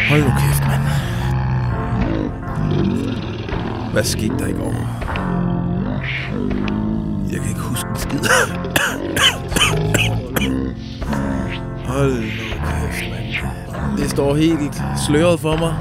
Hold nu kæft, mand. Hvad skete der i går? Jeg kan ikke huske en skid. Hold nu kæft, mand. Det står helt sløret for mig.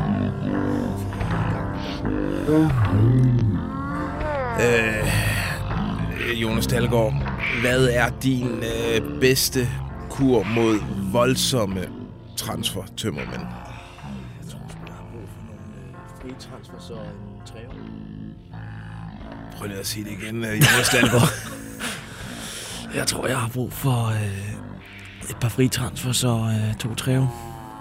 Jonas Dalgaard, hvad er din bedste kur mod voldsomme transfer-tømmermænd? Jeg tror, jeg har brug for nogle frie transfer, så en 3 år. Prøv lige at sige det igen, Jonas Dalgaard. Jeg tror, jeg har brug for et par frie transfer, så 2-3 år.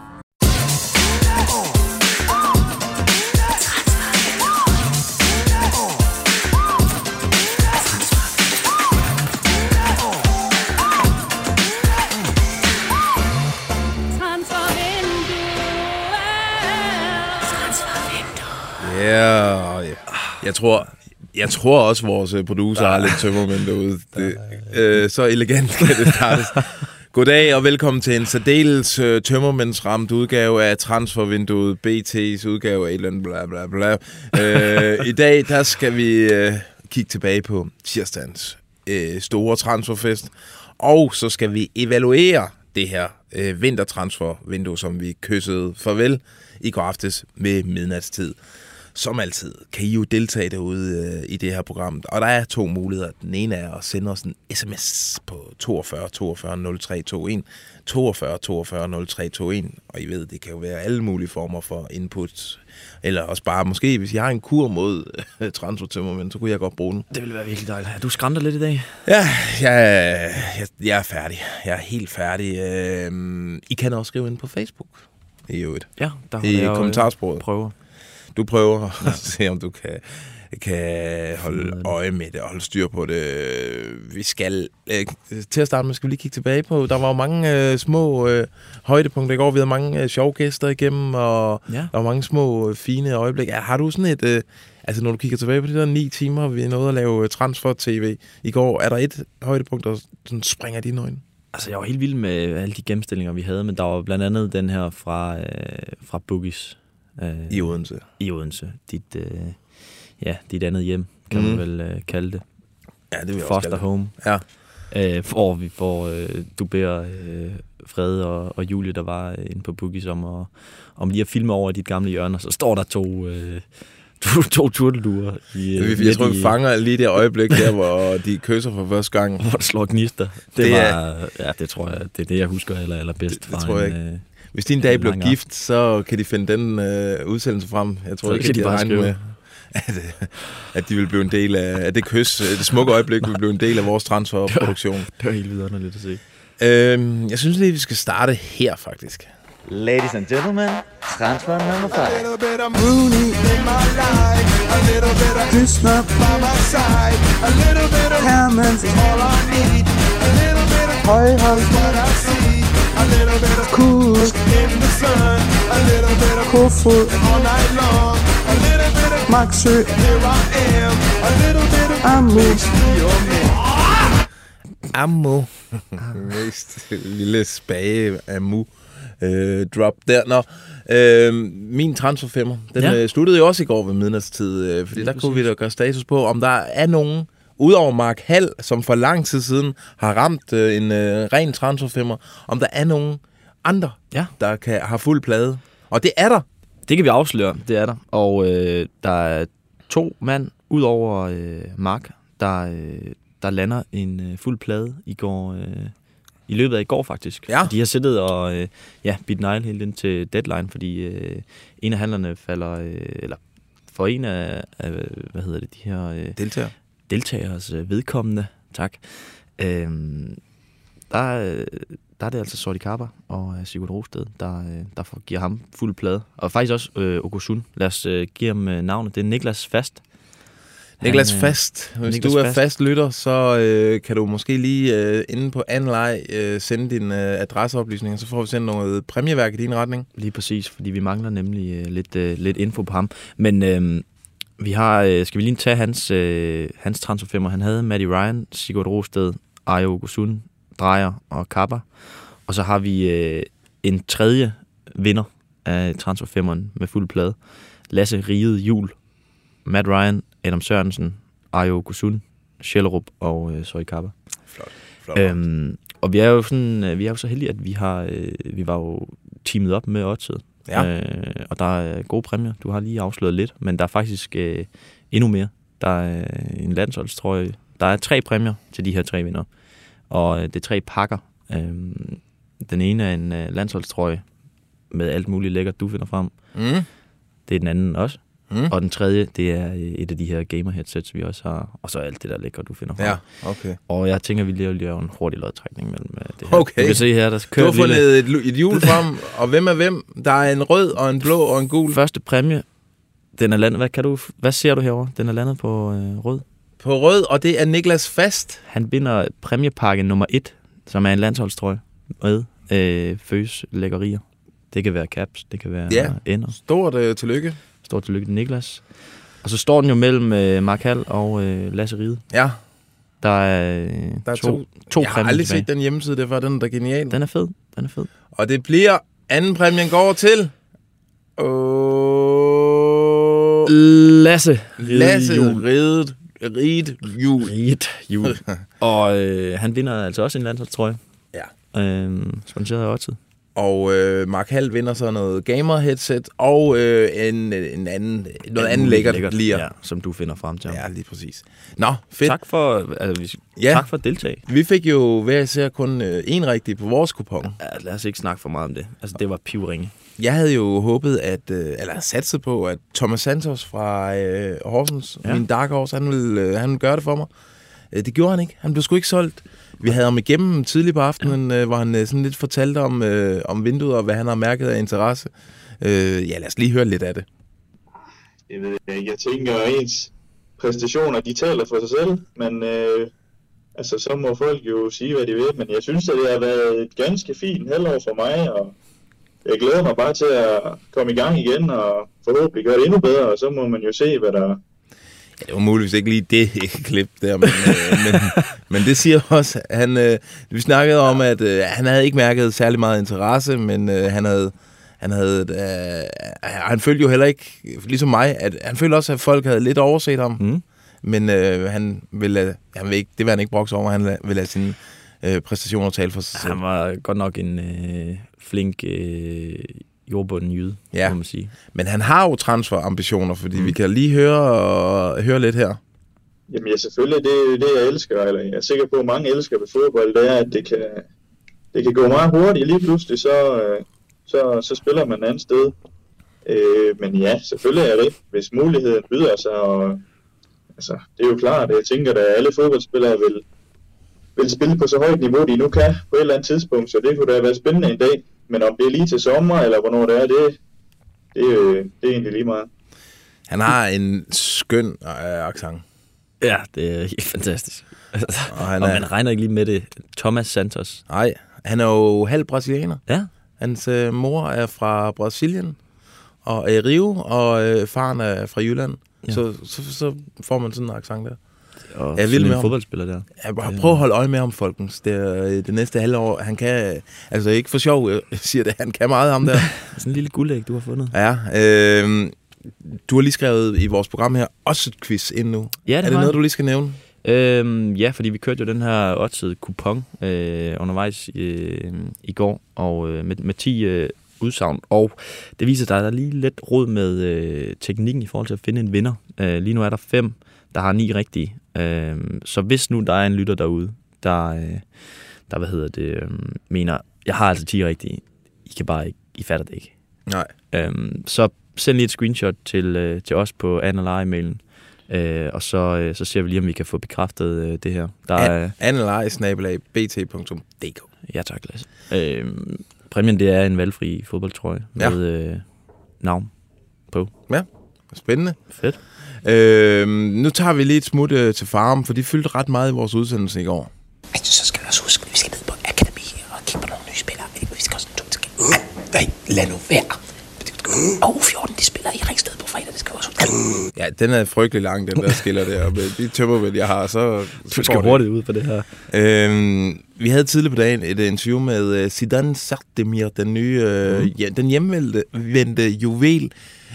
Ja, jeg tror også, vores producer har lidt tømmermænd derude. Så elegant kan det startes. Goddag og velkommen til en særdeles tømmermændsramt udgave af transfervinduet, BT's udgave af et eller andet bla bla bla. I dag, der skal vi kigge tilbage på tirsdagens store transferfest, og så skal vi evaluere det her vintertransfervindue, som vi kyssede farvel i går aftes ved midnatstid. Som altid kan I jo deltage derude i det her program. Og der er 2 muligheder. Den ene er at sende os en sms på 42 42 03 21. 42 42 03 21. Og I ved, det kan jo være alle mulige former for input. Eller også bare måske, hvis I har en kur mod transfertømmermænd, så kunne jeg godt bruge den. Det ville være virkelig dejligt. Er du skræmter lidt i dag? Ja, jeg er færdig. Jeg er helt færdig. I kan også skrive ind på Facebook. I øvrigt. Ja, der i kommentarsporet. Prøver. Du prøver at se, om du kan holde øje med det og holde styr på det. Vi skal til at starte med, skal vi lige kigge tilbage på. Der var jo mange små højdepunkter i går. Vi havde mange sjove gæster igennem, og der var mange små fine øjeblikke. Har du sådan et... altså, når du kigger tilbage på de der 9 timer, vi nåede at lave transfer-tv i går, er der et højdepunkt, der sådan springer dine øjne? Altså, jeg var helt vild med alle de gennemstillinger, vi havde, men der var blandt andet den her fra Boogies. I Odense. I Odense. Dit andet hjem, kan man vel kalde det. Ja, det vil jeg Foster også home. Ja. Hvor vi får du beder Frede og Julie, der var inde på Boogies, om lige at filme over i dit gamle hjørne, og så står der to turtelduer. Jeg tror, vi fanger lige det øjeblik der, hvor de kysser for første gang. Hvor det slår gnister. Det tror jeg, det er det, jeg husker allerbedst. Det tror jeg ikke. Hvis din dag bliver gift, så kan de finde den udsendelse frem. Jeg tror ikke, at de har regnet med, at de vil blive en del af det kys. Det smukke øjeblik vil blive en del af vores transferproduktion. Det var helt vidunderligt at se. Jeg synes lige, vi skal starte her, faktisk. Ladies and gentlemen, transfer number 5. A little bit of Rooney in my life, a little bit of Krishna by my side, a little bit of Hammond is all I need, a little bit of Højhold is what I see, a little bit of Kusk in the sun, a little bit of Kofod all night long, a little bit of Maxø, here I am, a little bit of Ammo. Ammo. Mest lille spage Ammo. Drop der. Min transferfemmer, den sluttede jo også i går ved midnatstid, fordi der kunne vi da gøre status på, om der er nogen, udover Mark Hall, som for lang tid siden har ramt en ren transferfemmer, om der er nogen andre, der har fuld plade. Og det er der. Det kan vi afsløre, det er der. Og der er 2 mand, udover Mark, der lander en fuld plade i går... I løbet af i går, faktisk. Ja. De har siddet og bidt negl helt ind til deadline, fordi en af handlerne falder... eller for en af de her... deltagers vedkommende, tak. Der er det altså Sordi Kappa og Sigurd Rosted, der giver ham fuld plade. Og faktisk også Okosun. Lad os give ham navnet. Det er Niklas Fast. Niklas Fast. Hvis Niklas du er fast lytter, så kan du måske lige inde på Anlej sende din adresseoplysninger, så får vi sendt noget præmieværk i din retning. Lige præcis, fordi vi mangler nemlig lidt info på ham. Men vi har, skal vi lige tage hans transferfemmer. Han havde Matty Ryan, Sigurd Rosted, Ayo Okosun, Dreyer og Kappa. Og så har vi en tredje vinder af transferfemmeren med fuld plade. Lasse Riget Jul, Matt Ryan, Adam Sørensen, Ayo Kusun, Schellerup og Zoe Kappa. Flot. Og vi er jo så heldige, at vi var jo teamet op med Odset. Ja. Og der er gode præmier. Du har lige afsløret lidt, men der er faktisk endnu mere. Der er en landsholdstrøje. Der er 3 præmier til de her 3 vinder. Og det er 3 pakker. Den ene er en landsholdstrøje med alt muligt lækkert, du finder frem. Det er den anden også. Og den tredje, det er et af de her gamer-headsets, vi også har. Og så alt det der lækker, du finder frem. Ja, okay. Og jeg tænker, vi lige laver en hurtig lodtrækning mellem det her. Okay. Du kan se her, der kører du har fundet et hjul frem, og hvem er hvem? Der er en rød, og en blå, og en gul. Første præmie, den er landet. Hvad ser du herovre? Den er landet på rød. På rød, og det er Niklas Fast. Han vinder præmiepakke nummer 1, som er en landsholdstrøje med Føs lækkerier. Det kan være caps, det kan være ender. Stort tillykke. Stort tillykke til Niklas. Og så står den jo mellem Mark Hall og Lasse Ride. Ja. Der er to Jeg har aldrig set den hjemmeside, det var den, der er genial. Den er fed. Og det bliver, anden præmien går til... Lasse Riget Jul. Og han vinder altså også en landsholdstrøje. Ja. Sponsoreret af Odset. Og Mark Hall vinder så noget gamer-headset og noget andet lækkert lige. Ja, som du finder frem til ham. Ja, lige præcis. Nå, fedt. Tak for at deltage. Vi fik jo hver især kun én rigtig på vores kupon. Ja, lad os ikke snakke for meget om det. Altså, det var pivringe. Jeg havde jo håbet, eller satset på, at Thomas Santos fra Horsens, min Dark Horse, han ville gøre det for mig. Det gjorde han ikke. Han blev sgu ikke solgt. Vi havde ham igennem tidligt på aftenen, hvor han sådan lidt fortalte om vinduet og hvad han har mærket af interesse. Lad os lige høre lidt af det. Jeg tænker, at ens præstationer, de taler for sig selv, men så må folk jo sige, hvad de vil. Men jeg synes, at det har været et ganske fint halvår for mig, og jeg glæder mig bare til at komme i gang igen, og forhåbentlig gøre det endnu bedre, og så må man jo se, hvad der... Ja, det var muligvis ikke lige det klip der, men det siger også, vi snakkede om, at han havde ikke mærket særlig meget interesse, men han følte jo heller ikke, ligesom mig, at han følte også, at folk havde lidt overset ham, men han ville ikke, det var han ikke brokse over, han ville lade sine præstationer tale for sig selv. Han var godt nok en flink jordbunden jyde, må man sige. Men han har jo transferambitioner, fordi vi kan lige høre lidt her. Jamen ja, selvfølgelig, det jeg elsker, eller jeg er sikker på, at mange elsker ved fodbold, det er, at det kan gå meget hurtigt. Lige pludselig, så spiller man et andet sted. Men ja, selvfølgelig er det, hvis muligheden byder sig, og altså, det er jo klart, at jeg tænker, at alle fodboldspillere vil spille på så højt niveau, de nu kan på et eller andet tidspunkt, så det kunne da være spændende en dag. Men om det er lige til sommer, eller hvornår det er, det er egentlig lige meget. Han har en skøn accent. Ja, det er helt fantastisk. Og man regner ikke lige med det. Thomas Santos. Nej, han er jo halv brasilianer. Ja. Hans mor er fra Brasilien, og er i Rio, og faren er fra Jylland. Ja. Så får man sådan en accent der. Og jeg vil med en fodboldspiller der. Prøv at holde øje med ham, folkens. Det næste halvår. Han kan, altså ikke for sjov, jeg siger det, han kan meget ham der. Sådan en lille guldæg, du har fundet. Ja, du har lige skrevet i vores program her også et quiz ind nu. Ja, det er det noget, du lige skal nævne? Ja, fordi vi kørte jo den her oddsede kupon undervejs i går, og med 10 udsagn. Og det viser sig, at der er lige lidt råd med teknikken i forhold til at finde en vinder. Lige nu er der 5, der har 9 rigtige. Så hvis nu der er en lytter derude, der mener, jeg har altså 10 rigtige, I kan bare ikke, I fatter det ikke. Nej. Så send lige et screenshot til os på Analyze-mailen, og så ser vi lige, om vi kan få bekræftet det her. Analyze@bt.dk. Ja, tak, Lasse. Præmien, det er en valgfri fodboldtrøje med navn på. Ja, spændende. Fedt. Nu tager vi lige et smut til Farum, for de fyldte ret meget i vores udsendelse i går. Så skal vi også huske, at vi skal ned på akademi og kigge på nogle nye spillere. Vi skal også Nej, lad nu være. Og U14, de spiller i Ringsted på fredag, det skal også. Ja, den er frygtelig lang, den der skiller der. Med de tømmermænd, jeg har, så Du skal hurtigt ud på det her. Vi havde tidligere på dagen et interview med Zidane Zartemir, den nye, den hjemvendte juvel,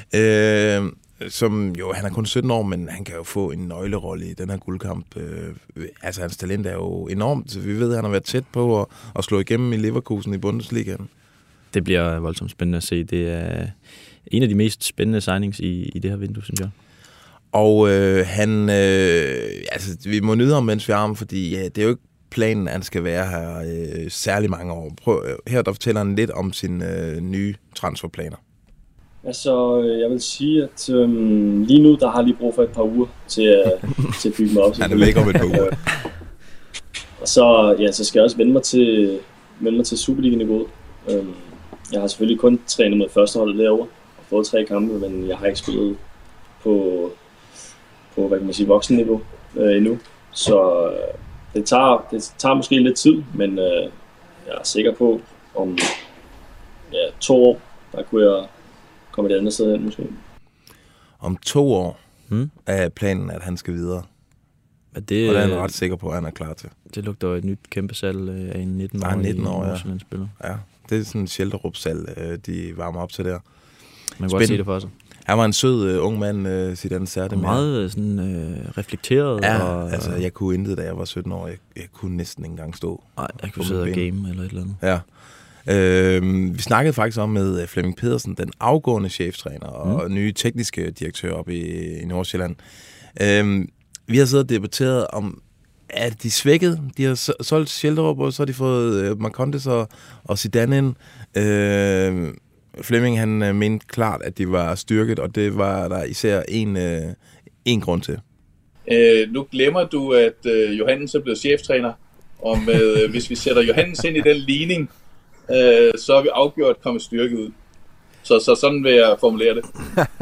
som jo, han er kun 17 år, men han kan jo få en nøglerolle i den her guldkamp. Altså, hans talent er jo enormt. Vi ved, at han har været tæt på at slå igennem i Leverkusen i Bundesligaen. Det bliver voldsomt spændende at se. Det er en af de mest spændende signings i det her vindue, synes jeg. Og altså, vi må nyde ham, mens vi har ham, fordi det er jo ikke planen, at han skal være her særlig mange år. Her der fortæller han lidt om sine nye transferplaner. Altså, jeg vil sige, at lige nu, der har jeg lige brug for et par uger til at bygge mig op. Han er væk om et par uger. Og så skal jeg også vende mig til Superliga-niveauet. Jeg har selvfølgelig kun trænet med førsteholdet derovre og fået 3 kampe, men jeg har ikke spillet på hvad kan man sige, voksenniveau endnu. Så det tager måske lidt tid, men jeg er sikker på, om 2 år, der kunne jeg komme et andet sted hen måske. Om 2 år er planen, at han skal videre. Og det er han ret sikker på, at han er klar til. Det lugter et nyt kæmpe salg af en 19-årig spiller. Ja, det er sådan en Schelderup-salg, de varmer op til der. Man kan godt se det for sig. Han var en sød ung mand, Zidane Zartemir. Meget sådan reflekteret. Ja, og altså jeg kunne intet, da jeg var 17 år. Jeg kunne næsten ikke engang stå. Nej, jeg kunne sidde og game eller et eller andet. Ja. Vi snakkede faktisk om med Flemming Pedersen, den afgående cheftræner og nye tekniske direktør oppe i Nordsjælland. Vi har siddet og debatteret om, at de svækket. De har solgt Schelderup, og så har de fået Marcondes og Zidane ind. Flemming, han mente klart, at de var styrket, og det var der især en grund til. Nu glemmer du, at Johannes er blevet cheftræner, og hvis vi sætter Johannes ind i den ligning, så er vi afgjort kommet styrket ud. Så sådan vil jeg formulere det.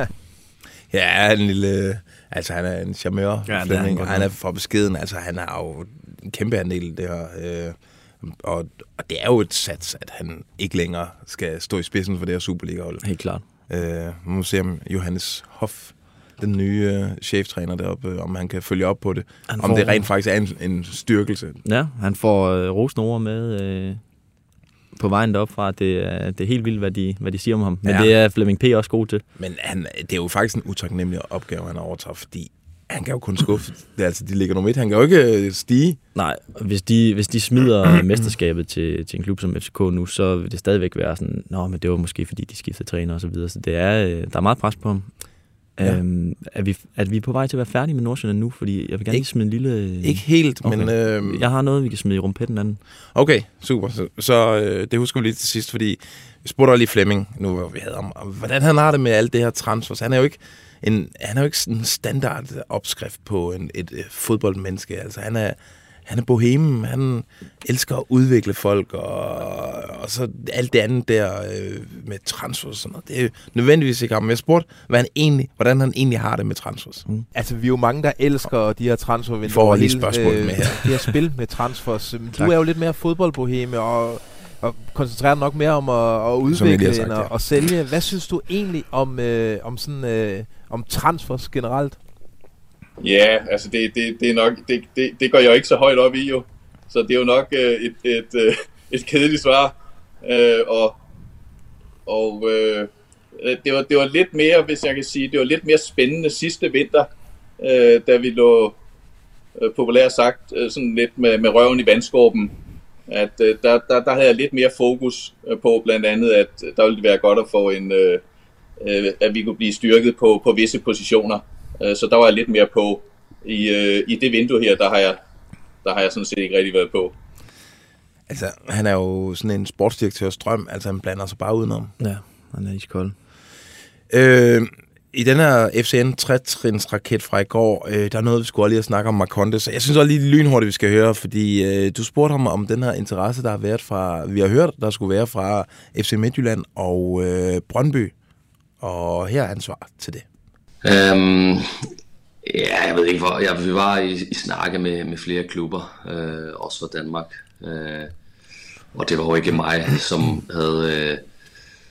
Ja, en lille... Altså, han er en charmeur, Flemming. Han er for beskeden. Altså, han har jo en kæmpe andel i det her. Og det er jo et sats, at han ikke længere skal stå i spidsen for det her Superliga-hold. Helt klart. Man må se, om Johannes Hoff, den nye cheftræner deroppe, om han kan følge op på det. Om det rent faktisk er en styrkelse. Ja, han får rosende ord med på vejen derop fra. Det er helt vildt, hvad de siger om ham. Men det er Flemming P. også god til. Men det er jo faktisk en utaknemmelig opgave, han overtager, fordi han kan jo kun skuffe. De ligger nummer 1. Han kan jo ikke stige. Nej, hvis de smider mesterskabet til en klub som FCK nu, så vil det stadigvæk være sådan, men det var måske fordi de skiftede træner og så videre. Så der er meget pres på ham. Ja. Er vi på vej til at være færdige med Nordsjælland nu? Fordi jeg vil gerne smide en lille... Ikke helt, okay. Men... Jeg har noget, vi kan smide i rumpetten anden. Okay, super. Så det husker vi lige til sidst, fordi vi spurgte lige Flemming, nu hvor vi havde om hvordan han har det med alt det her transfers. Han er jo ikke sådan en standard opskrift på et fodboldmenneske. Altså, han er bohemen, han elsker at udvikle folk, og så alt det andet der med transfers og sådan noget. Det er jo nødvendigvis ikke ham. Men jeg spurgte, hvordan han egentlig har det med transfers. Altså, vi er jo mange, der elsker de her transfervinduer. Vi får lige spørgsmål med her. Det her spil med transfers. Du er jo lidt mere fodboldboheme, og koncentrerer nok mere om at udvikle end at sælge. Hvad synes du egentlig om transfers generelt? Ja, altså det er nok det går jeg jo ikke så højt op i jo. Så det er jo nok et kedeligt svar. Det var lidt mere, hvis jeg kan sige, det var lidt mere spændende sidste vinter, da vi lå populært sagt sådan lidt med røven i vandskorben. At der havde jeg lidt mere fokus på blandt andet, at der ville være godt at få at vi kunne blive styrket på visse positioner. Så der var jeg lidt mere på. I det vindue her, der har jeg sådan set ikke rigtig været på. Altså, han er jo sådan en sportsdirektørs drøm. Altså, han blander sig bare udenom. Ja, han er iskold. I den her FCN 3-trins-raket fra i går, der er noget, vi skulle lige snakke om Marcondes. Så jeg synes også lige lynhurtigt, vi skal høre, fordi du spurgte ham om den her interesse, der har været fra, vi har hørt, der skulle være fra FC Midtjylland og Brøndby. Og her er ansvar til det. Ja, jeg ved ikke hvor. Vi var i snakke med flere klubber, også fra Danmark. Og det var jo ikke mig, som havde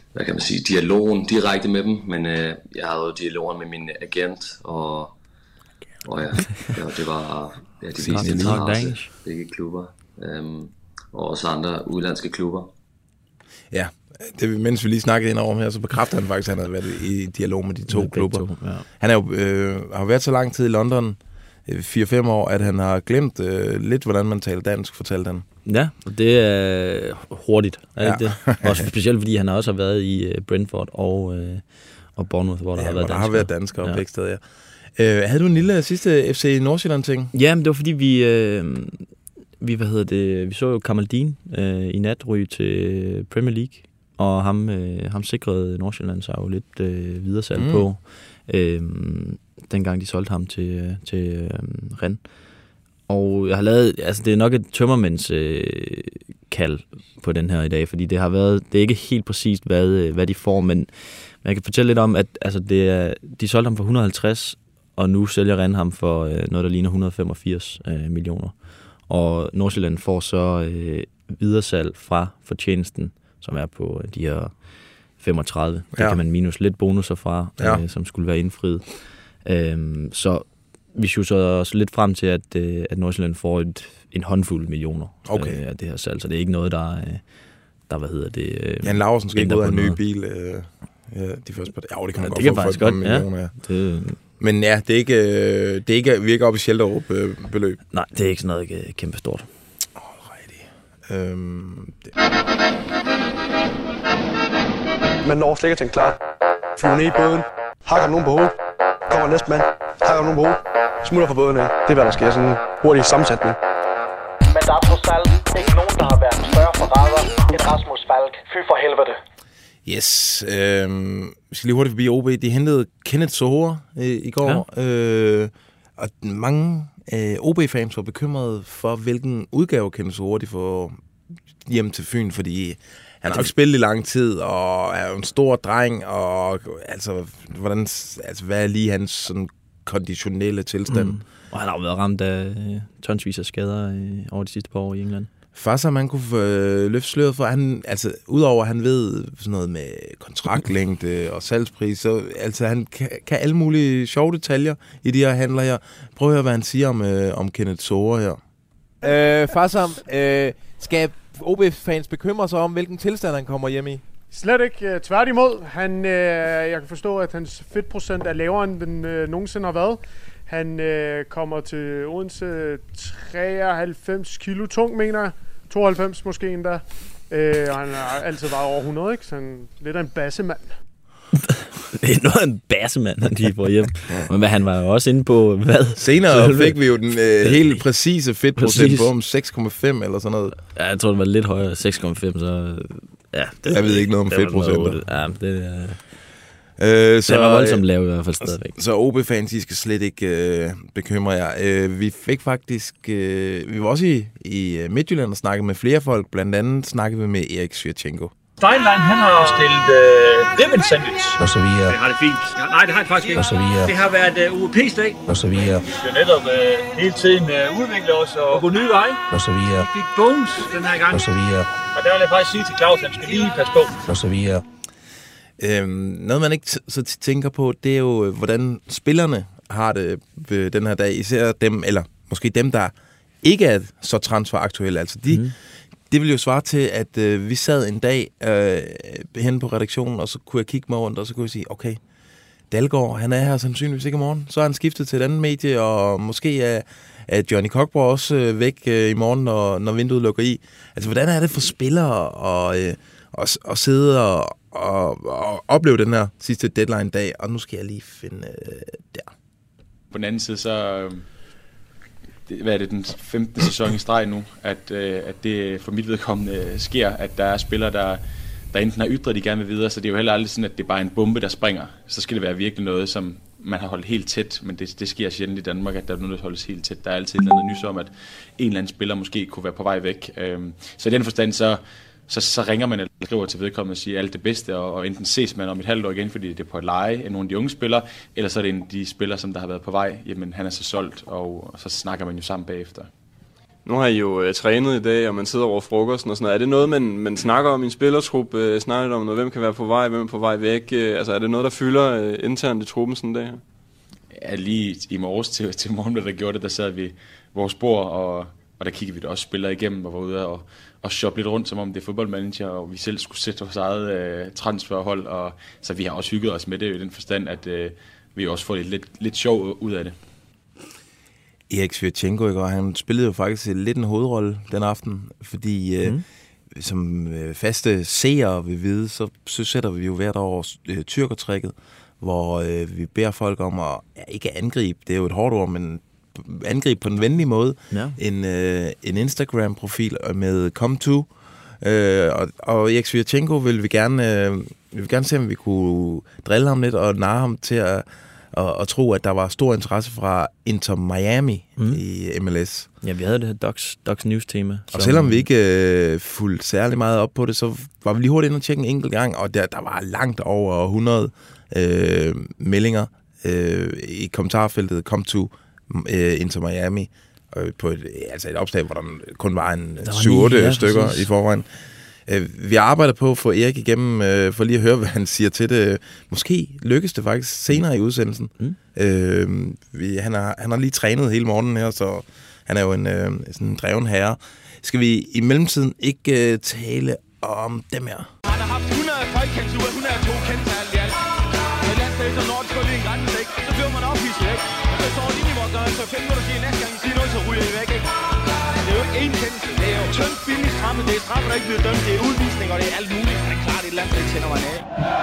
hvad kan man sige, dialogen direkte med dem, men jeg havde jo dialogen med min agent, og ja, det var de viste interesse, begge klubber, og også andre udlandske klubber. Ja, det, mens vi lige snakkede ind over her, så bekræfter han faktisk, at han havde været i dialog med de to klubber. Ja. Han er jo, har været så lang tid i London, 4-5 år, at han har glemt lidt, hvordan man taler dansk, fortalte han. Ja, og det er hurtigt. Ja. Det? Også specielt, fordi han også har været i Brentford og Bournemouth, hvor der har været danskere. Har været danskere begge steder, ja. Havde du en lille sidste FC Nordsjælland-ting? Ja, men det var fordi, vi så jo Kamaldin i nat ryge til Premier League, og ham sikrede Nordsjælland sig jo lidt videresalg på, dengang de solgte ham til Rennes. Og jeg har lavet, altså det er nok et tømmermænds kald på den her i dag, fordi det er ikke helt præcist, hvad de får, men jeg kan fortælle lidt om, at altså de solgte ham for 150, og nu sælger Rennes ham for noget, der ligner 185 millioner. Og Nordsjælland får så videresalg fra fortjenesten, som er på de her 35. Det kan man minus lidt bonusser fra, som skulle være indfriet. Så vi schusser os lidt frem til, at Nordsjælland får en håndfuld millioner af det her salg. Så det er ikke noget, der Jan Laursen skal ikke ud af en ny bil. De første par dage. Det kan man godt få faktisk godt. Millioner, men ja, det er ikke, vi er ikke oppe i Schelderup-beløb. Nej, det er ikke sådan noget kæmpe stort. Man når slet ikke til klar. Flyver ned i båden. Hakker nogen på hovedet. Kommer næste mand. Hakker nogen på hovedet. Smutter fra båden af. Det er, hvad der sker. Sådan en hurtig sammensætning. Men der er trods alt ikke nogen, der har været større forræder end Rasmus Falk. Fy for helvede. Yes. Vi skal lige hurtigt forbi OB. De hentede Kenneth Zohore i går. Ja. Og mange OB-fans var bekymrede for, hvilken udgave Kenneth Zohore de får hjem til Fyn, fordi han har jo ikke spillet i lang tid, og er jo en stor dreng, og altså, hvad er lige hans sådan konditionelle tilstand? Og han har jo været ramt af tonsvis af skader over de sidste par år i England. Faktisk, man kunne løfte sløret for, han, altså, udover at han ved sådan noget med kontraktlængde og salgspris, så altså, han kan alle mulige sjove detaljer i de her handler her. Prøv at høre, hvad han siger om Kenneth Zohore her. Farsam, skal OB-fans bekymre sig om, hvilken tilstand han kommer hjem i? Slet ikke. Tværtimod. Jeg kan forstå, at hans fedtprocent er lavere, end den nogensinde har været. Han kommer til Odense 93 kilo tung, mener jeg. 92 måske endda. Og han har altid været over 100, ikke? Så han lidt af en bassemand. Det er noget af en bassemand, han lige får hjem. Men han var jo også inde på, hvad? Senere fik vi jo den helt præcise fedtprocent på om 6,5 eller sådan noget. Ja, jeg tror, det var lidt højere. 6,5, så... Ja, jeg ved ikke noget om fedtprocenter. Ja, det var voldsomt lav i hvert fald stadigvæk. Så OB-fans, I skal slet ikke bekymre jer. Vi fik faktisk... vi var også i Midtjylland og snakkede med flere folk. Blandt andet snakkede vi med Erik Svirchenko. Steinlein, han har stillet ribbon sandwich. Og så videre. Det har det fint. Ja, nej, det har det faktisk ikke. Og så videre. Det har været UEP's dag. Og så videre. Vi skal netop hele tiden udvikle os og gå nye veje. Og så videre. Vi fik bonus den her gang. Og så videre. Og der vil jeg faktisk sige til Claus, at han skal lige passe på. Og så videre. Noget, man ikke så tænker på, det er jo, hvordan spillerne har det ved den her dag. Især dem, eller måske dem, der ikke er så transferaktuelle. Altså det vil jo svare til, at vi sad en dag hen på redaktionen, og så kunne jeg kigge mig rundt, og så kunne jeg sige, okay, Dalgaard, han er her sandsynligvis ikke i morgen. Så er han skiftet til et andet medie, og måske er Johnny Cockburn også væk i morgen, når vinduet lukker i. Altså, hvordan er det for spillere at sidde og opleve den her sidste deadline-dag? Og nu skal jeg lige finde der. På den anden side, så... Hvad er det, den 15. sæson i streg nu, at det for mit vedkommende sker, at der er spillere, der enten har ytret, de gerne vil videre, så det er jo heller aldrig sådan, at det er bare en bombe, der springer. Så skal det være virkelig noget, som man har holdt helt tæt, men det sker sjældent i Danmark, at der er noget, der holdes helt tæt. Der er altid et eller andet nys om, at en eller anden spiller måske kunne være på vej væk. Så i den forstand, så ringer man eller skriver til vedkommende og siger alt det bedste, og enten ses man om et halvt år igen, fordi det er på et leje af nogle af de unge spillere, eller så er det en af de spillere, som der har været på vej, jamen han er så solgt, og så snakker man jo sammen bagefter. Nu har I jo trænet i dag, og man sidder over frokosten og sådan noget. Er det noget, man snakker om i en spillertrup? Snakker om noget, hvem kan være på vej, hvem er på vej væk? Altså er det noget, der fylder internt i truppen sådan en dag her? Ja, lige i morges til morgen, der gjorde det, der sad vi vores bord, og der kiggede vi da også spillere igennem, og var ude og shoppe lidt rundt, som om det er fodboldmanager, og vi selv skulle sætte vores eget transferhold, og så vi har også hygget os med det i den forstand, at vi også får lidt sjov ud af det. Erik Svirchenko, han spillede jo faktisk lidt en hovedrolle den aften, fordi som faste seere vil vide, så sætter vi jo hvert år tyrkertrækket, hvor vi beder folk om at ikke angribe, det er jo et hårdt ord, men angribe på den venlige måde, en Instagram-profil med come-to, og Erik Svirchenko vil vi gerne se, om vi kunne drille ham lidt og narre ham til at tro, at der var stor interesse fra Inter Miami i MLS. Ja, vi havde det her Docs News-tema. Og selvom vi ikke fulgte særlig meget op på det, så var vi lige hurtigt inde og tjekke en enkelt gang, og der var langt over 100 meldinger i kommentarfeltet come to Inter Miami på et opslag, hvor der kun var en 7-8 stykker i forvejen. Vi arbejder på at få Erik igennem, for lige at høre, hvad han siger til det. Måske lykkes det faktisk senere i udsendelsen. Han har lige trænet hele morgenen her, så han er jo sådan en dreven herre. Skal vi i mellemtiden ikke tale om dem her? Han har haft 100 folkekansuger, 102 kendtal i alt. Men landsdagen, så når det skulle lige en grænse, ikke? Så bliver man ophidset, ikke? Men så står det ind i vores døgn, så 5 minutter siger næste gang, I siger noget, så ryger I væk, ikke? Det er jo ikke én kendelse. Det er jo tyndt, billigt stramme. Det er straffe, der ikke bliver dømt. Det er udvisning, og det er alt muligt. Det er klart, et land, der ikke tænder mig af.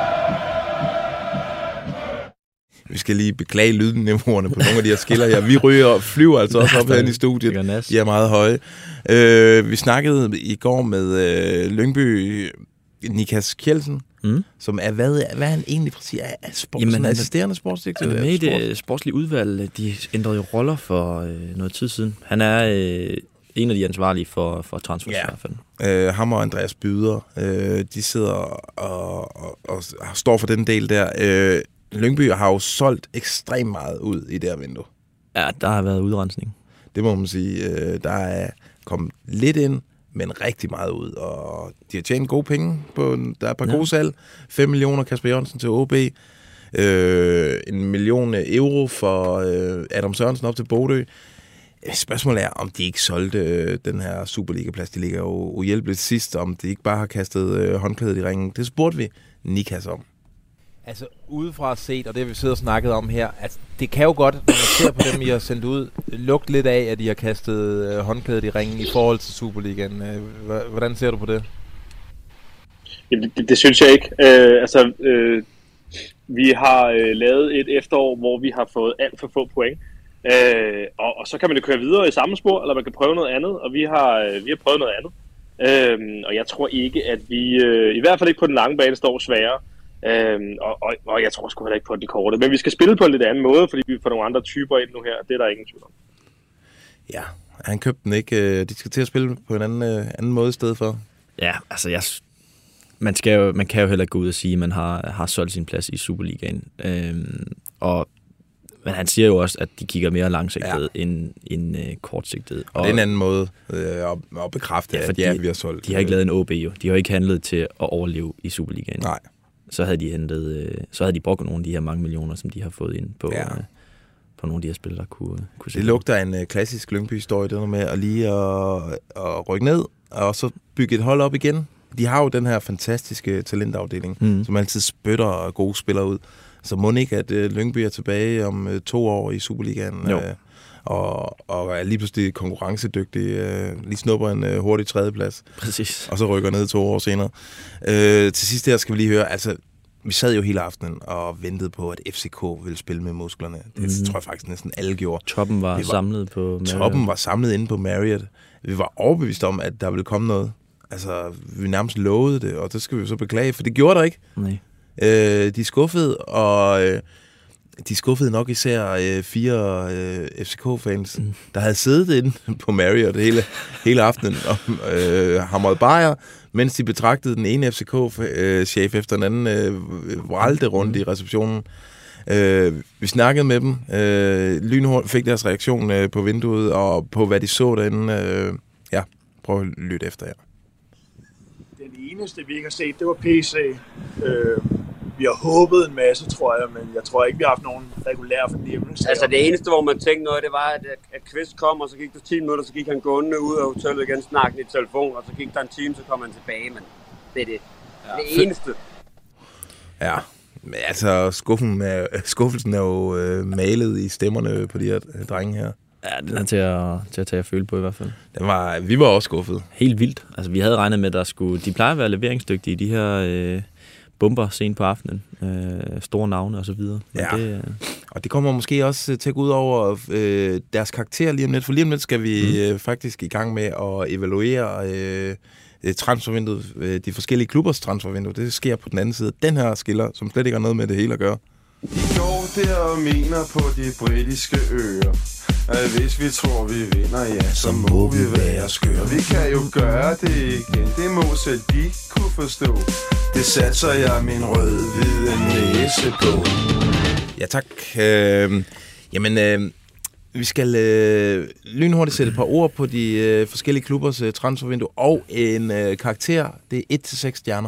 Vi skal lige beklage lydniveauerne på nogle af de her skiller her. Vi ryger og flyver altså også op herinde i studiet. De er meget høje. Vi snakkede i går med Lyngby Nikas Kjeldsen, som er, hvad er han egentlig præcis? Er assisterende sportsdirektør? Han er med i det sportslige udvalg. De ændrede jo roller for noget tid siden. Han er en af de ansvarlige for transfer i hvert fald. Ham og Andreas Byder, de sidder og står for den del der. Lyngby har jo solgt ekstremt meget ud i det her vindue. Ja, der har været udrensning. Det må man sige. Der er kommet lidt ind, men rigtig meget ud, og de har tjent gode penge. Der er et par gode salg. 5 millioner Kasper Jørgensen til OB. 1 million euro for Adam Sørensen op til Bodø. Spørgsmålet er, om de ikke solgte den her Superliga-plads. De ligger jo uhjælpeligt sidst, om de ikke bare har kastet håndklædet i ringen. Det spurgte vi Nikas om. Altså udefra set, og det vi sidder og snakket om her, altså, det kan jo godt, når man ser på dem, I har sendt ud, lugte lidt af, at I har kastet håndklædet i ringen i forhold til Superligaen. Hvordan ser du på det? Jamen, det synes jeg ikke. Vi har lavet et efterår, hvor vi har fået alt for få point. Og så kan man jo køre videre i samme spor, eller man kan prøve noget andet, og vi har prøvet noget andet. Og jeg tror ikke, at vi, i hvert fald ikke på den lange bane, står sværere. Og jeg tror sgu heller ikke på det korte. Men vi skal spille på en lidt anden måde, fordi vi får nogle andre typer ind nu her. Det er der ingen tvivl om. Ja, han købte den ikke. De skal til at spille på en anden måde i stedet for. Ja, altså man kan jo heller ikke gå ud og sige, at man har solgt sin plads i Superligaen. Men han siger jo også, at de kigger mere langsigtet end kortsigtet. Og det er en anden måde at bekræfte, at vi har solgt. De har ikke lavet en OB jo. De har ikke handlet til at overleve i Superligaen. Nej. Så havde de brugt nogle af de her mange millioner, som de har fået ind på nogle af de her spil, der kunne det lugter en klassisk Lyngby-historie, det med at lige at rykke ned, og så bygge et hold op igen. De har jo den her fantastiske talentafdeling, som altid spytter gode spillere ud. Så må ikke, at Lyngby er tilbage om 2 år i Superligaen, og er lige pludselig konkurrencedygtig, lige snupper en hurtig tredjeplads. Præcis. Og så rykker ned 2 år senere. Til sidst her skal vi lige høre, altså, vi sad jo hele aftenen og ventede på, at FCK ville spille med musklerne. Det tror jeg faktisk næsten alle gjorde. Toppen var samlet på Marriott. Toppen var samlet inde på Marriott. Vi var overbevist om, at der ville komme noget. Altså, vi nærmest lovede det, og det skal vi jo så beklage, for det gjorde der ikke. Nej. De skuffede, og de skuffede nok især 4 FCK-fans, der havde siddet inde på Marriott hele aftenen og hamrede bajer, mens de betragtede den ene FCK-chef efter den anden vralde rundt i receptionen. Vi snakkede med dem. Lynhurtigt fik deres reaktion på vinduet, og på hvad de så derinde. Prøv at lytte efter her. Den eneste, vi ikke har set, det var PC. Vi har håbet en masse, tror jeg, men jeg tror ikke, vi har haft nogen regulære fornemmelser. Altså det eneste, hvor man tænkte noget, det var, at Kvist kom, og så gik der 10 minutter, så gik han gående ud af hotellet igen, snakkende i telefon, og så gik der en time, så kom han tilbage, men det er det. Ja. Det eneste. Ja, men altså skuffelsen er jo malet i stemmerne på de her drenge her. Ja, den er til at tage at føle på i hvert fald. Vi var også skuffet. Helt vildt. Altså vi havde regnet med, at de plejer at være leveringsdygtige, de her bomber sent på aftenen. Store navne og så videre. Ja, og det kommer måske også til at gå ud over deres karakter lige om lidt. For lige om lidt skal vi faktisk i gang med at evaluere transfervinduet, de forskellige klubbers transfervindue. Det sker på den anden side. Den her skiller, som slet ikke har noget med det hele at gøre. I går der og mener på de britiske øer, at hvis vi tror vi vinder, ja, så må vi være skøre. Vi kan jo gøre det igen, det må selv de kunne forstå. Det satser jeg min rød-hvide næse på. Ja tak. Vi skal lynhurtigt sætte et par ord på de forskellige klubbers transfervindue, og en karakter, det er 1-6 stjerner.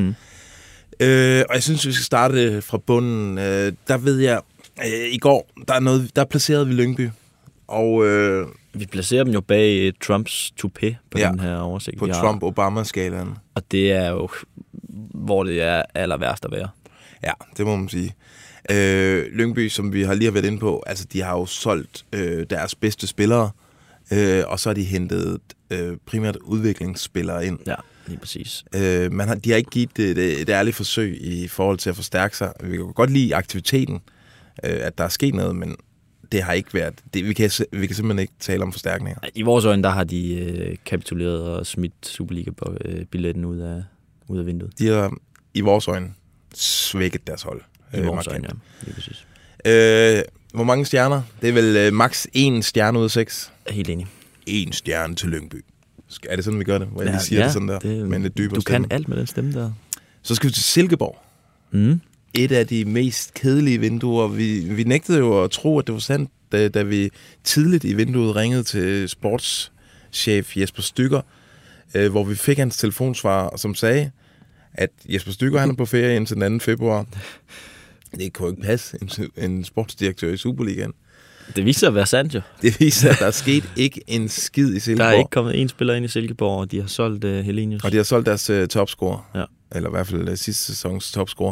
Og jeg synes, vi skal starte fra bunden. Der ved jeg, i går, der placerede vi Lyngby. Og vi placerer dem jo bag Trumps toupé på den her oversigt. På Trump-Obama-skalaen. Og det er jo, hvor det er aller værst at være. Ja, det må man sige. Lyngby, som vi har lige været inde på, altså de har jo solgt deres bedste spillere, og så har de hentet primært udviklingsspillere ind. Ja, lige præcis. De har ikke givet et ærligt forsøg i forhold til at forstærke sig. Vi kan godt lide aktiviteten, at der er sket noget, men det har ikke været. Vi kan simpelthen ikke tale om forstærkninger. I vores øjne, der har de kapituleret og smidt Superliga-billetten ud af vinduet. De har i vores øjne svækket deres hold. I vores øjne, ja. Lige præcis. Hvor mange stjerner? Det er vel maks 1 stjerne ud af 6? Helt enig. 1 stjerne til Lyngby. Er det sådan, vi gør det? Hvor jeg lige siger det sådan der, med en lidt dybere stemme. Du kan alt med den stemme der. Så skal vi til Silkeborg. Et af de mest kedelige vinduer. Vi nægtede jo at tro, at det var sandt, da vi tidligt i vinduet ringede til sportschef Jesper Stygger, hvor vi fik hans telefonsvar, som sagde, at Jesper Stygger han er på ferie indtil den 2. februar. Det kunne ikke passe, en sportsdirektør i Superligaen. Det viser at være sandt jo. Det viser, at der er sket ikke en skid i Silkeborg. Der er ikke kommet en spiller ind i Silkeborg, og de har solgt Helenius. Og de har solgt deres topscorer. Ja. Eller i hvert fald sidste sæsons topscorer.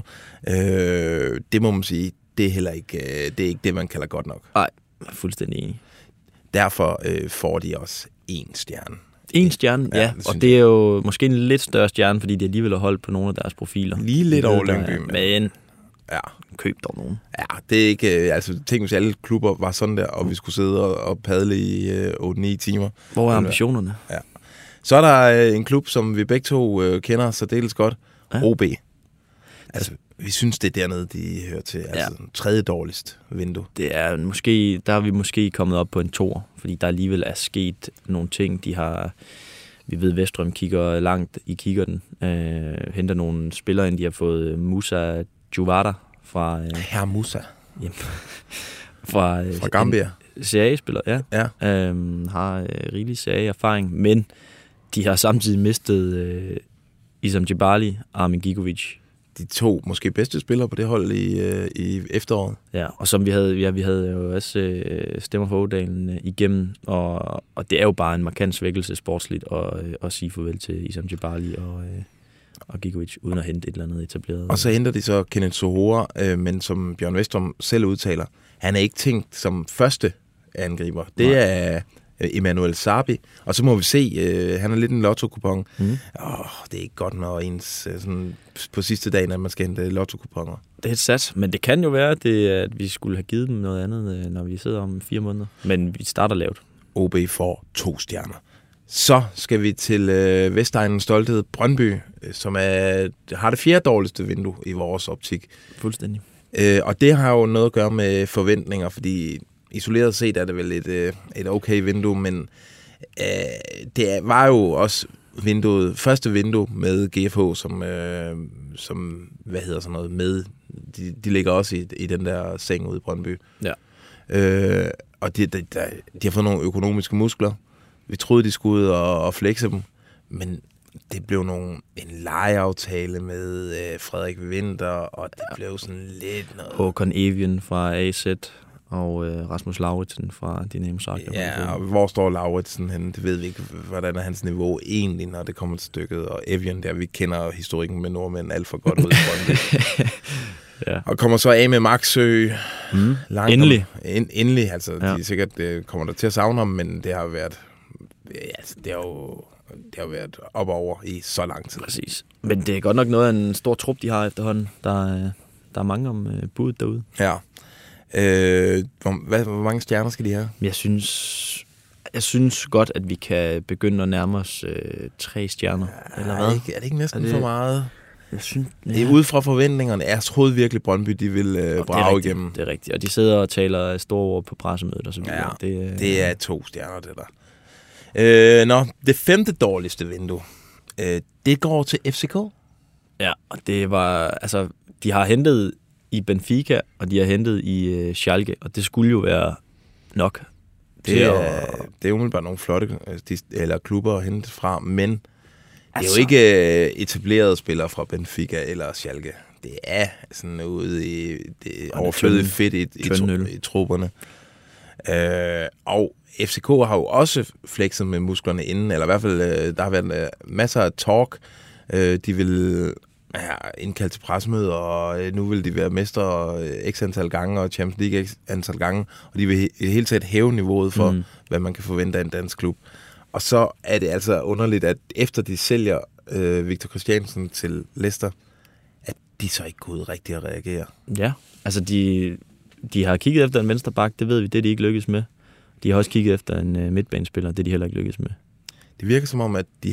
Det må man sige, det er heller ikke det, er ikke det, man kalder godt nok. Nej, fuldstændig enig. Derfor får de også 1 stjerne. 1 stjerne, ja. Og det er jo måske en lidt større stjerne, fordi de alligevel har holdt på nogle af deres profiler. Lige lidt over Lyngby. Men køb dog nogen. Ja, det er ikke... Altså, tænk, hvis alle klubber var sådan der, og vi skulle sidde og padle i 8-9 timer. Hvor er ambitionerne? Ja. Så er der en klub, som vi begge to kender særdeles godt. Ja. OB. Altså, vi synes, det er dernede, de hører til. Altså, tredje dårligst vindue. Det er måske... Der er vi måske kommet op på en 2'er, fordi der alligevel er sket nogle ting. De har... Vi ved, Vestrøm kigger langt i kikkerten. Henter nogle spillere ind. De har fået Musa Juvada fra... Herr Musa. Fra Gambia. CA-spiller, ja. Har rigelig CA-erfaring, men de har samtidig mistet Isam Djibali og Armin Gigovic. De 2 måske bedste spillere på det hold i efteråret. Ja, og som vi havde jo også stemmer for Ådalen igennem, og det er jo bare en markant svækkelse sportsligt at sige farvel til Isam Djibali og Gigovic, uden at hente et eller andet etableret. Og så henter de så Kenneth Sohora, men som Bjørn Vestrøm selv udtaler, han er ikke tænkt som første angriber. Det er Emmanuel Sarbi, og så må vi se, han er lidt en lotto-kupon. Det er ikke godt, når ens sådan, på sidste dagen, at man skal hente lotto-kuponer. Det er et sats, men det kan jo være, at vi skulle have givet dem noget andet, når vi sidder om 4 måneder. Men vi starter lavt. OB får 2 stjerner. Så skal vi til Vestegnens stolthed, Brøndby, som har det 4. dårligste vindue i vores optik. Fuldstændig. Og det har jo noget at gøre med forventninger, fordi isoleret set er det vel et okay vindue, men det var jo også første vindue med GFH, som hvad hedder sådan noget, med, de ligger også i den der seng ude i Brøndby. Ja. Og de har fået nogle økonomiske muskler. Vi troede, de skulle ud og flexe dem, men det blev en lejeaftale med Frederik Winther, og det blev sådan lidt noget... Håkon Evjen fra AZ og Rasmus Lauritsen fra Dynamo Zagreb. Ja, og hvor står Lauritsen henne? Det ved vi ikke, hvordan er hans niveau egentlig, når det kommer til stykket. Og Evjen, der vi kender historikken med nordmænd alt for godt ud i Brøndby. Ja. Og kommer så af med Maxø. Endelig. Endelig, altså. Ja. De sikkert kommer der til at savne ham, men det har været... Altså, det har været op over i så lang tid. Præcis. Men det er godt nok noget af en stor trup, de har efterhånden. Der er mange om budet derude. Ja. Hvor mange stjerner skal de have? Jeg synes godt, at vi kan begynde at nærme os 3 stjerner. Eller hvad? Er det ikke næsten for meget? Jeg synes, det er ud fra forventningerne. Jeg troede virkelig, Brøndby de vil brage igennem. Det er rigtigt. Og de sidder og taler store ord på pressemødet og så videre. Ja, det er 2 stjerner, det der. Det 5. dårligste vindue, det går til FCK. Ja, og det var, altså, de har hentet i Benfica, og de har hentet i Schalke, og det skulle jo være nok. Det er umiddelbart nogle flotte eller klubber at hente fra, men det er jo ikke etablerede spillere fra Benfica eller Schalke. Det er sådan ude i det overflødige fedt i trupperne. Og FCK har jo også flexet med musklerne inden, eller i hvert fald, der har været masser af talk. De vil indkalde til pressemøder, og nu vil de være mestre x antal gange, og Champions League x antal gange, og de vil i hele taget hæve niveauet for, hvad man kan forvente af en dansk klub. Og så er det altså underligt, at efter de sælger Victor Christiansen til Leicester, at de så ikke går ud rigtig at reagere. Ja, altså de har kigget efter en venstreback, det ved vi, det de ikke lykkes med. De har også kigget efter en midtbanespiller, det de heller ikke lykkes med. Det virker som om, at de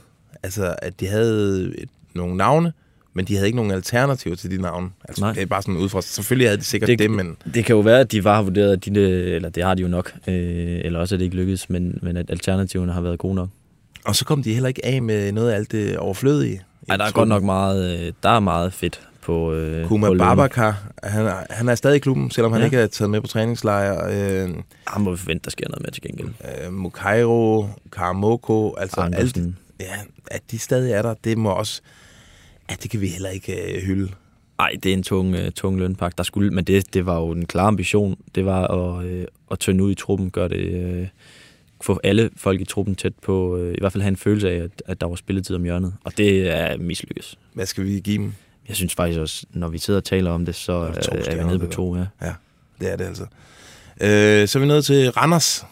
havde nogle navne, men de havde ikke nogen alternativer til de navne. Altså, det er bare sådan udfra. Selvfølgelig havde de sikkert det, men... Det kan jo være, at de bare har vurderet, eller det har de jo nok, eller også at det ikke lykkedes, men at alternativerne har været gode nok. Og så kom de heller ikke af med noget af alt det overflødige. Nej, der er godt nok meget fedt på Kuma Babacar, han er stadig i klubben, selvom han ikke er taget med på træningslejr. Han må forvente, der sker noget med til gengæld. Mukairo, Karamoko, altså alt. Ja, at de stadig er der, det må også... Ja, det kan vi heller ikke hylde. Nej, det er en tung lønpakke. Men det var jo en klar ambition. Det var at tynde ud i truppen, gøre det... få alle folk i truppen tæt på, i hvert fald have en følelse af, at der var spilletid om hjørnet. Og det er mislykkes. Hvad skal vi give dem? Jeg synes faktisk også, når vi sidder og taler om det, så er vi nede på 2, ja. Ja, det er det altså. Så er vi nået til Randers.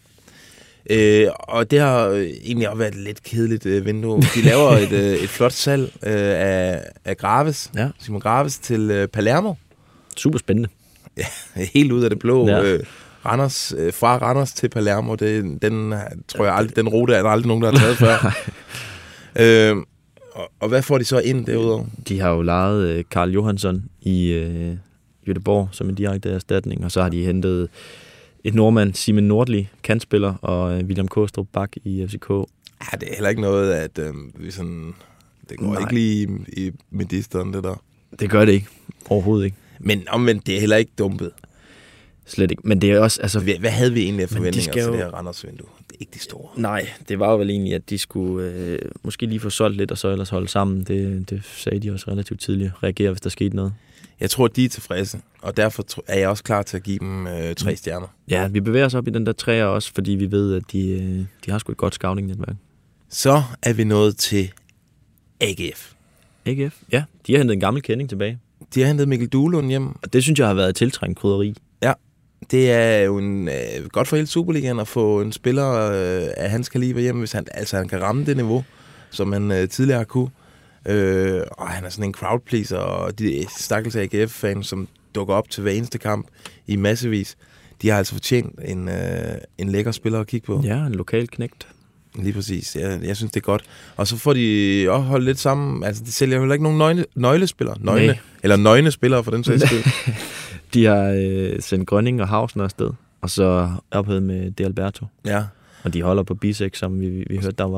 Og det har egentlig også været et lidt kedeligt vindue. De laver et flot salg af Graves, Simon Graves til Palermo. Super spændende. Ja, helt ud af det blå. Ja. Fra Randers til Palermo, den tror jeg aldrig, den rute er der aldrig nogen, der har taget før. Og hvad får de så ind derudover? De har jo lejet Karl Johansson i Göteborg som en direkte erstatning, og så har de hentet et nordmand, Simon Nordli, kantspiller, og William Kåstrup Bak i FCK. Ja, det er heller ikke noget, at vi sådan... Det går ikke lige i medisteren, det der. Det gør det ikke. Overhovedet ikke. Men omvendt, det er heller ikke dumpet. Slet ikke. Men det er også... Altså, hvad havde vi egentlig af forventninger til det her Randers-vindue? Det er ikke de store. Nej, det var jo vel egentlig, at de skulle måske lige få solgt lidt, og så ellers holde sammen. Det sagde de også relativt tidligt. Reagere, hvis der skete noget. Jeg tror, at de er tilfredse, og derfor er jeg også klar til at give dem 3 stjerner. Ja, vi bevæger os op i den der 3'er også, fordi vi ved, at de har sgu et godt scouting-netværk. Så er vi nået til AGF. AGF? Ja, de har hentet en gammel kending tilbage. De har hentet Mikkel Duelund hjem. Og det synes jeg har været tiltrængt krydderi. Ja, det er jo godt for hele Superligaen at få en spiller af hans kaliber hjem, hvis han kan ramme det niveau, som han tidligere har kunne. Og han er sådan en crowdpleaser, og de stakkels AGF-fans, som dukker op til hver eneste kamp i massevis, de har altså fortjent en lækker spiller at kigge på. Ja, en lokal knægt. Lige præcis. Jeg synes, det er godt. Og så får de også holdt lidt sammen. Altså, de sælger jo heller ikke nogen nøglespillere. Eller nøgne spillere for den sags skyld. De har sendt Grønning og Hausner afsted, og så ophævet med De Alberto. Ja, Og de holder på Bisek, som vi hørte, der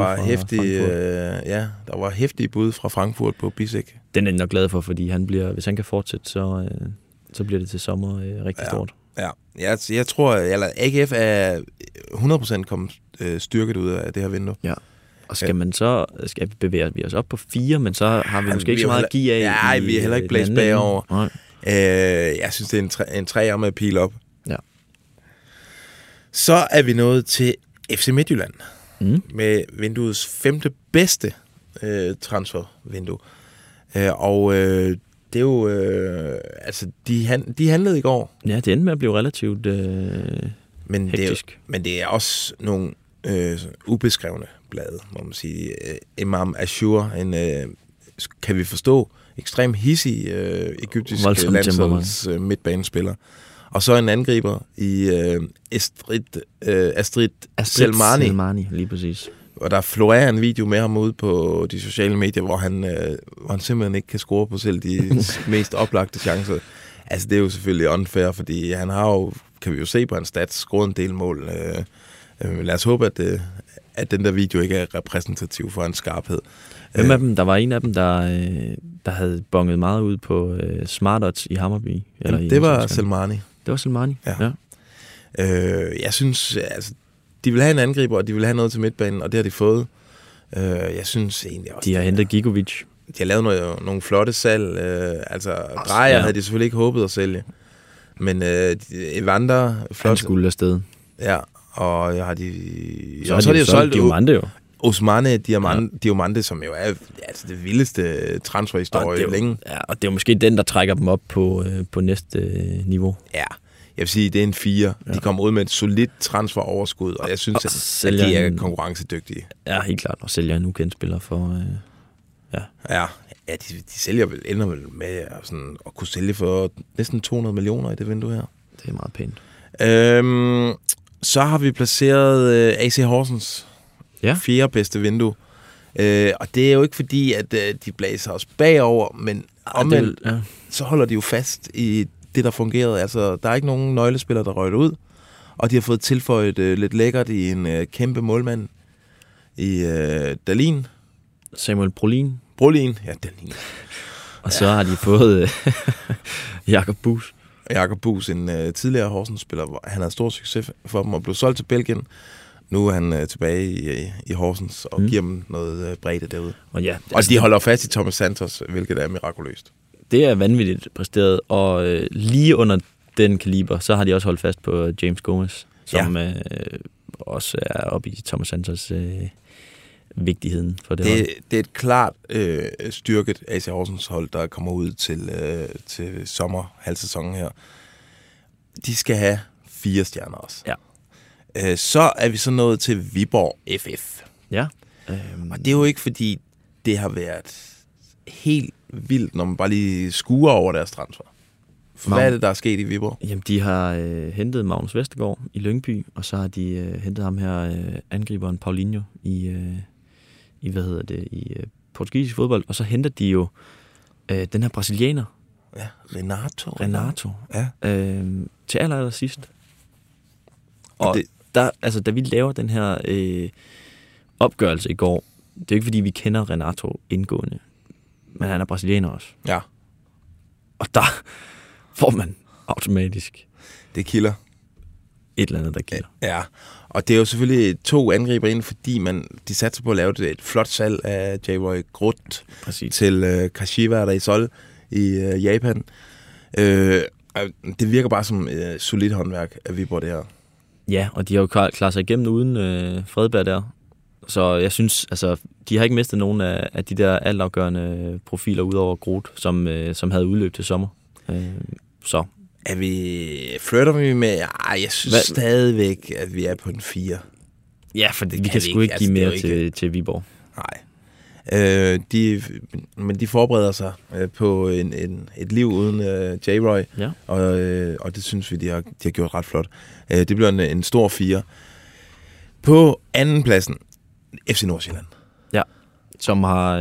var hæftige bud fra Frankfurt på Bisek. Den er jeg nok glad for, fordi hvis han kan fortsætte, så bliver det til sommer rigtig stort. Ja, jeg tror, at AGF er 100% kommet styrket ud af det her vindue. Ja. Og skal vi bevæge os op på 4, men så har vi måske ikke så meget at give af. Nej, vi er heller ikke blæst bagover. Jeg synes, det er en træer med pil op. Ja. Så er vi nået til FC Midtjylland med vinduets 5. bedste transfervindue. Og det er jo... de handlede i går. Ja, det endte med at blive relativt hektisk. Men det er også nogle ubeskrevne blade, må man sige. Imam Ashur, kan vi forstå, ekstremt hissig egyptisk landsholds midtbanespiller. Og så en angriber i Astrid Selmani, lige præcis. Og der florerer en video med ham ude på de sociale medier, hvor han simpelthen ikke kan score på selv de mest oplagte chancer. Altså, det er jo selvfølgelig unfair, fordi han har jo, kan vi jo se på hans stats, scoret en del mål. Lad os håbe, at den der video ikke er repræsentativ for hans skarphed. Hvem af dem? Der var en af dem, der havde bonget meget ud på Smartots i Hammarby. Det var Selmani. Det var Selmani, ja. Jeg synes, altså, de vil have en angriber, og de vil have noget til midtbanen, og det har de fået. Jeg synes egentlig også... De har hentet Gigovic. De har lavet nogle flotte salg. Drejer havde de selvfølgelig ikke håbet at sælge. Men Evander... Han skulle afsted. Ja, og har de... Så har de jo solgt Diomande jo. Ousmane Diomande, som jo er det vildeste transferhistorie længe. Ja, og det er jo måske den, der trækker dem op på næste niveau. Ja, jeg vil sige, det er en 4. Ja. De kommer ud med et solidt transferoverskud, og jeg synes, at de er konkurrencedygtige. Ja, helt klart. Og sælger en ukendt spiller for... de sælger ender vel med at kunne sælge for næsten 200 millioner i det vindue her. Det er meget pænt. Så har vi placeret AC Horsens 4. bedste vindue. Og det er jo ikke fordi, at de blæser os bagover, men omvendt, så holder de jo fast i det, der fungerede. Altså, der er ikke nogen nøglespillere, der røg ud, og de har fået tilføjet lidt lækkert i en kæmpe målmand i Dahlin. Samuel Brolin, ja, Dahlin. Og så har de fået Jakob Buus. Jakob Buus, en tidligere Horsens-spiller. Han havde stor succes for dem og blev solgt til Belgien. Nu er han tilbage i Horsens og giver dem noget bredde derude. Og de holder fast i Thomas Santos, hvilket er mirakuløst. Det er vanvittigt præsteret, og lige under den kaliber, så har de også holdt fast på James Gomez, som også er oppe i Thomas Santos vigtigheden for det. Det er et klart styrket AC Horsens hold, der kommer ud til sommer, halvsæsonen her. De skal have 4 stjerner også. Ja. Så er vi så nået til Viborg FF. Ja. Og det er jo ikke, fordi det har været helt vildt, når man bare lige skuer over deres transfer. Hvad er det, der er sket i Viborg? Jamen, de har hentet Magnus Vestergaard i Lyngby, og så har de hentet ham her, angriberen Paulinho i portugisisk fodbold. Og så henter de jo den her brasilianer. Ja, Renato. Ja. Til aller sidst. Og da vi laver den her opgørelse i går, det er ikke fordi, vi kender Renato indgående, men han er brasilianer også. Ja. Og der får man automatisk... Det kilder. Et eller andet, der kilder. Ja, og det er jo selvfølgelig 2 angriber ind, fordi de satser på at lave et flot salg af J-Roy Groth til Kashiwa Reysol i Japan. Det virker bare som solidt håndværk af Viborg, det her. Ja, og de har jo klaret sig igennem uden Fredberg der. Så jeg synes, altså, de har ikke mistet nogen af de der altafgørende profiler ud over Groth, som havde udløb til sommer. Så. Flytter vi med? Jeg synes stadigvæk, at vi er på den 4. Ja, for vi kan sgu ikke give mere til Viborg. Nej. Men de forbereder sig på et liv uden J-Roy, og det synes vi, de har gjort ret flot. Det bliver en stor 4. På anden pladsen, FC Nordsjælland. Ja, som har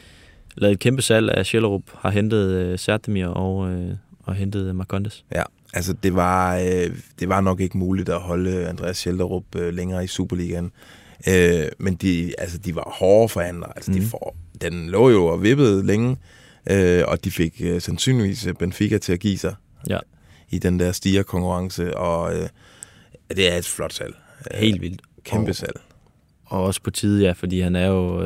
lavet et kæmpe salg af Schellerup, har hentet Sertemir og hentet Marcondes. Ja, Altså, det var nok ikke muligt at holde Andreas Schelderup længere i Superligaen. Men de var hårde forhandlere. Altså, den lå jo og vippede længe, og de fik sandsynligvis Benfica til at give sig i den der stigerkonkurrence, og det er et flot salg. Helt vildt. Kæmpe salg. Og også på tide, ja, fordi han er jo...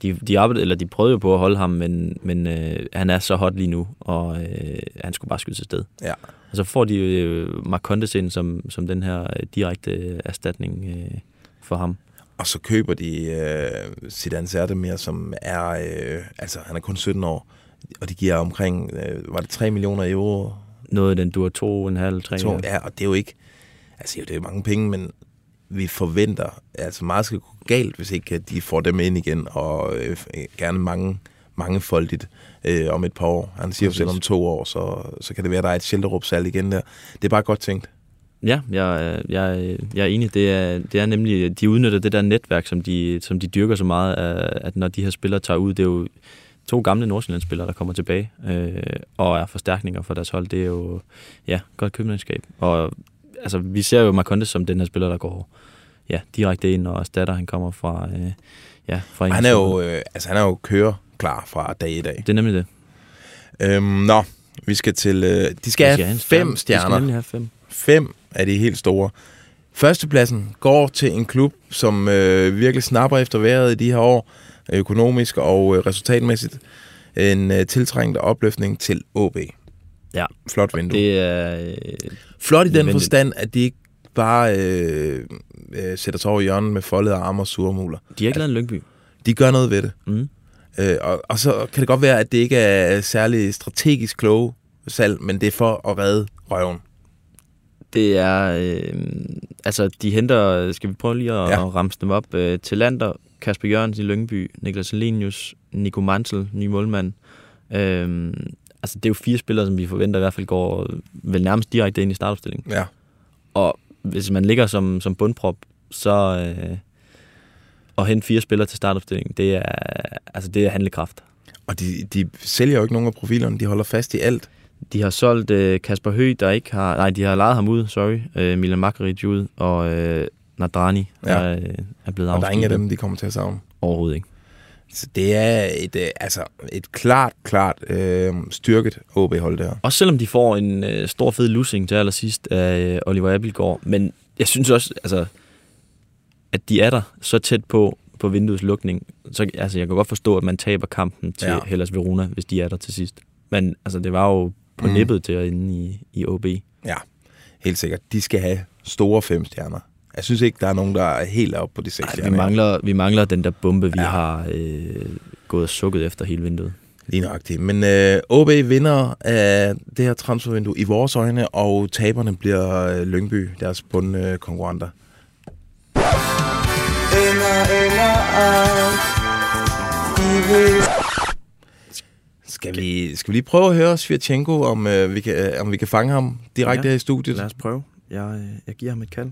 De prøvede jo på at holde ham, men han er så hot lige nu, og han skulle bare skyde til sted. Ja. Og så får de Marcondes ind som den her direkte erstatning for ham. Og så køber de Zidane Zerdemir, som er... han er kun 17 år, og de giver omkring... var det 3 millioner euro? Noget den dur 2,5-3. Ja, og det er jo ikke... Altså, det er mange penge, men vi forventer... Altså, meget skal gå galt, hvis ikke de får dem ind igen, og gerne mangefoldigt om et par år. Han siger jo selv om 2 år, så kan det være, at der er et Schelderup-salg igen der. Det er bare godt tænkt. Ja, jeg er enig. Det er nemlig, de udnytter det der netværk, som de dyrker så meget, at når de her spillere tager ud, det er jo 2 gamle Nordsjællandsspillere, der kommer tilbage, og er forstærkninger for deres hold. Det er jo, godt købmandskab. Og altså, vi ser jo Marcondes som den her spiller, der går direkte ind og erstatter. Han kommer fra han er jo kører klar fra dag i dag. Det er nemlig det. Vi skal til... de skal have 5 stjerner. De skal nemlig have 5. 5 er de helt store. Førstepladsen går til en klub, som virkelig snapper efter vejret i de her år, økonomisk og resultatmæssigt. En tiltrængt opløftning til OB. Ja. Flot vindue. Det er... flot i den forstand, at de ikke bare sætter sig over hjørnet med foldede arme og surmuler. De har ikke lavet en Lyngby. De gør noget ved det. Mm. Og så kan det godt være, at det ikke er særlig strategisk kloge salg, men det er for at redde røven. Det er... de henter... Skal vi prøve lige at ramse dem op? Tillander, Kasper Jørgensen i Lyngby, Niklas Lenius, Nico Mansell, ny målmand. Det er jo 4 spillere, som vi forventer i hvert fald går vel nærmest direkte ind i startopstillingen. Ja. Og hvis man ligger som bundprop, så... at hente 4 spillere til startopstillingen, det er handlekraft. Og de sælger jo ikke nogen af profilerne, de holder fast i alt. De har solgt Kasper Høgh, der ikke har... Nej, de har lejet ham ud, Milan Makaric ud, og Nadrani er blevet afsluttet. Og der er ingen af dem, de kommer til at savne. Overhovedet ikke. Så det er et klart styrket OB-hold der. Også selvom de får en stor fed lussing til allersidst af Oliver Abildgaard. Men jeg synes også, at de er der så tæt på vinduets lukning. Så jeg kan godt forstå, at man taber kampen til Hellas Verona, hvis de er der til sidst. Men det var jo på nippet til at inde i OB. Ja, helt sikkert. De skal have store 5 stjerner. Jeg synes ikke, der er nogen, der er helt oppe på de 6 stjerner. Vi mangler den der bombe, vi har gået og sukket efter hele vinduet. Lige nøjagtigt. Men OB vinder af det her transfervindue i vores øjne, og taberne bliver Lyngby, deres bundkonkurrenter. Skal vi lige prøve at høre Svirchenko, om vi kan fange ham direkte her i studiet? Lad os prøve. Jeg giver ham et kald.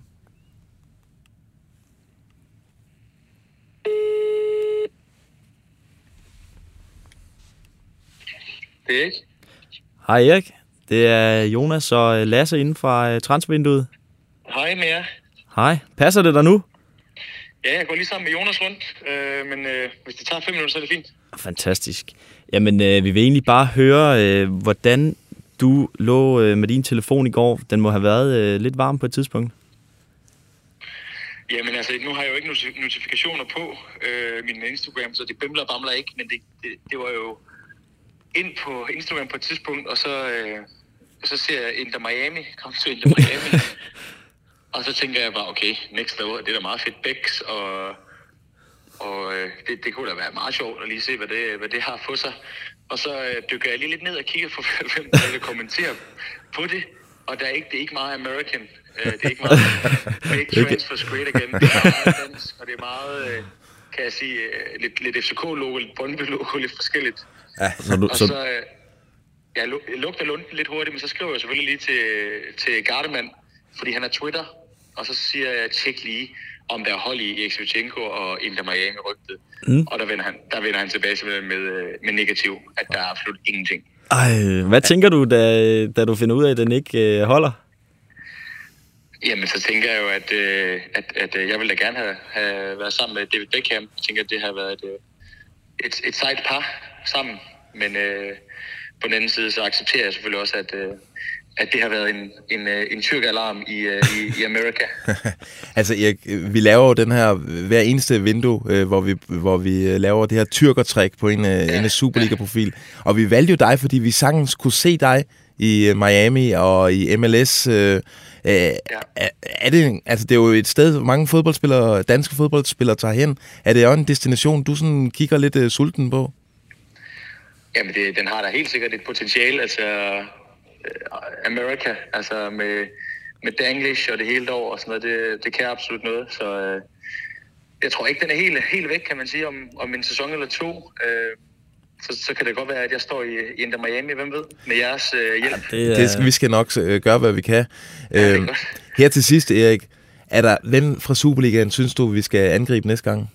Det er Erik. Hej Erik. Det er Jonas og Lasse inden fra transfervinduet. Hej med jer. Hej. Passer det der nu? Ja, jeg går lige sammen med Jonas rundt, men hvis det tager 5 minutter, så er det fint. Fantastisk. Jamen, vi vil egentlig bare høre, hvordan du lå med din telefon i går. Den må have været lidt varm på et tidspunkt. Jamen nu har jeg jo ikke notifikationer på min Instagram, så det bimler og bamler ikke, men det var jo ind på Instagram på et tidspunkt, og så ser jeg Inter Miami, kom til Inter Miami, og så tænker jeg bare, okay, next level, det er da meget fedt Becks, og det kunne da være meget sjovt at lige se, hvad det har på sig. Og så dykker jeg lige lidt ned og kigger på, hvem der vil kommentere på det, og det er ikke meget American, det er ikke meget big transfers great again, det er meget dansk, og det er meget, kan jeg sige, lidt FCK-logo, lidt Brøndby-logo, lidt forskelligt. Ja, jeg lugter lunden lidt hurtigt, men så skriver jeg selvfølgelig lige til Gardemann, fordi han er Twitter, og så siger jeg, tjek lige, om der er hold i Erik Svirchenko og Inter Miami rygtet. Og der vender han tilbage med negativ, at der er absolut ingenting. Hvad tænker du, da du finder ud af, at den ikke holder? Jamen, så tænker jeg jo, at jeg ville da gerne have været sammen med David Beckham. Jeg tænker, at det har været et sejt par sammen. Men på den anden side, så accepterer jeg selvfølgelig også, at det har været en tyrkalarm i Amerika. Altså Erik, vi laver jo den her hver eneste vindue, hvor vi laver det her tyrkertræk på en Superliga-profil. Og vi valgte jo dig, fordi vi sagtens kunne se dig i Miami og i MLS. Er det, altså det er jo et sted, hvor mange fodboldspillere, danske fodboldspillere tager hen. Er det jo en destination, du sådan kigger lidt sulten på? Jamen, den har da helt sikkert et potentiale, altså Amerika, altså med Danglish og det hele år og sådan noget, det kan absolut noget, så jeg tror ikke, den er helt væk, kan man sige, om en sæson eller to. Så kan det godt være, at jeg står i Inter Miami, hvem ved, med jeres hjælp. Vi skal nok gøre, hvad vi kan. Her til sidst, Erik, hvem fra Superligaen synes du, vi skal angribe næste gang?